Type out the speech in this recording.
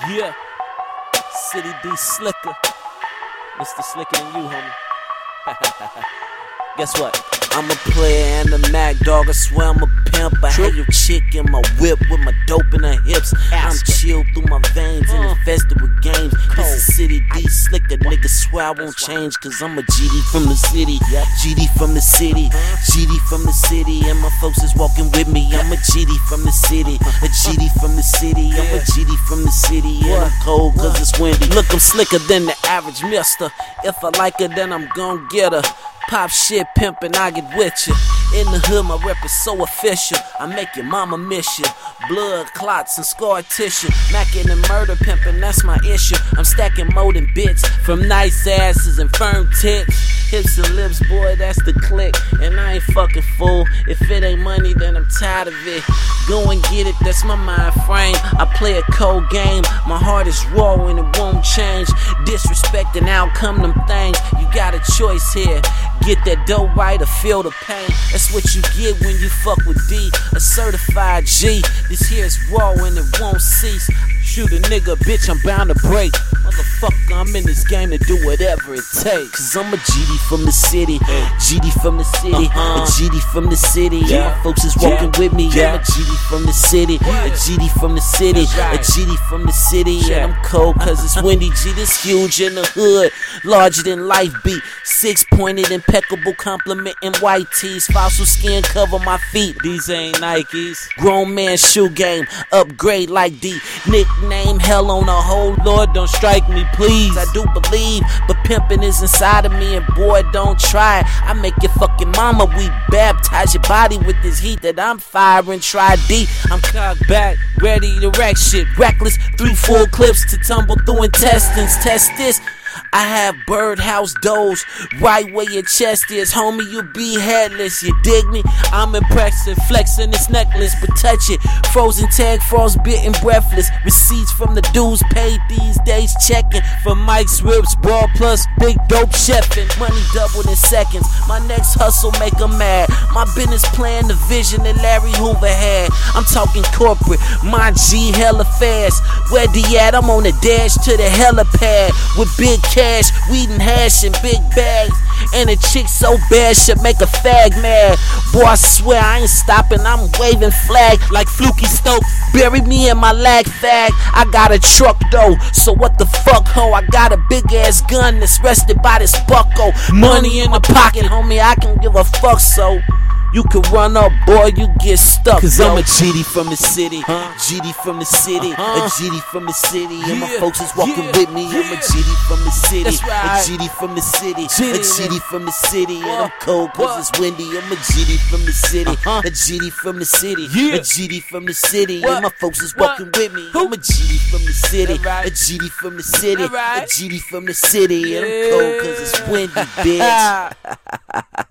Yeah, City D Slicker. Mr. Slicker than you, homie. Guess what? I'm a player and a Mac dog. I swear I'm a pimp. I had your chick in my whip with my dope in her hips. I'm chilled through my veins and infested with games. This is City D Slicker. Nigga swear I won't change, cause I'm a GD from the city. GD from the city. GD from the city. And my folks is walking with me. I'm a GD from the city. A GD from the city. I'm a GD from the city. And I'm cold cause it's windy. Look, I'm slicker than the average mister. If I like her, then I'm gon' get her. Pop shit, pimpin', I get with you. In the hood, my rep is so official. I make your mama miss you. Blood, clots, and scar tissue. Mackin' and murder pimpin', that's my issue. I'm stacking more than bits from nice asses and firm tits. Hips and lips, boy, that's the click. And I ain't fucking fool. If it ain't money, then I'm tired of it. Go and get it, that's my mind frame. I play a cold game. My heart is raw and it won't change. Disrespect and out come them things. You got a choice here. Get that dough right or feel the pain. That's what you get when you fuck with D, a certified G. This here is raw and it won't cease. Shoot a nigga, bitch, I'm bound to break. Motherfucker, I'm in this game to do whatever it takes. Cause I'm a GD from the city. GD from the city. A GD from the city. And my folks is walking with me. I'm a GD from the city. A GD from the city. A GD from the city. And I'm cold cause it's windy. G, this huge in the hood. Larger than life beat. 6-pointed, impeccable, complimenting white tees. Fossil skin cover my feet. These ain't Nikes. Grown man shoe game. Upgrade like D. Nickname hell on a whole. Lord, don't strike me, please. I do believe, but pimping is inside of me, and boy, don't try it. I make your fucking mama weep. Baptize your body with this heat that I'm firing. Try D. I'm cocked back, ready to wreck shit. Reckless, 3 full clips to tumble through intestines. Test this. I have birdhouse doors right where your chest is. Homie, you be headless, you dig me? I'm impressive, flexing this necklace, but touch it. Frozen tag, frostbitten, breathless. Receipts from the dudes paid these days, checking for Mike's ribs, ball plus big dope chefing. Money doubled in seconds. My next hustle make 'em mad. My business plan, the vision that Larry Hoover had. I'm talking corporate, my G hella fast. Where D at? I'm on the dash to the helipad with big cash, weed and hash in big bags. And a chick so bad should make a fag mad. Boy, I swear I ain't stopping, I'm waving flag like Fluky Stoke. Bury me in my lag fag. I got a truck though, so what the fuck, ho? I got a big ass gun that's rested by this bucko. Money in the pocket, homie, I can give a fuck, so you can run up, boy, you get stuck. Cause I'm a GD from the city. GD from the city. A GD from the city. And my folks is walking with me. I'm a GD from the city. A GD from the city. A GD from the city. And I'm cold cause it's windy. I'm a GD from the city. A GD from the city. A GD from the city. And my folks is walking with me. I'm a GD from the city. A GD from the city. A GD from the city. And I'm cold cause it's windy, bitch.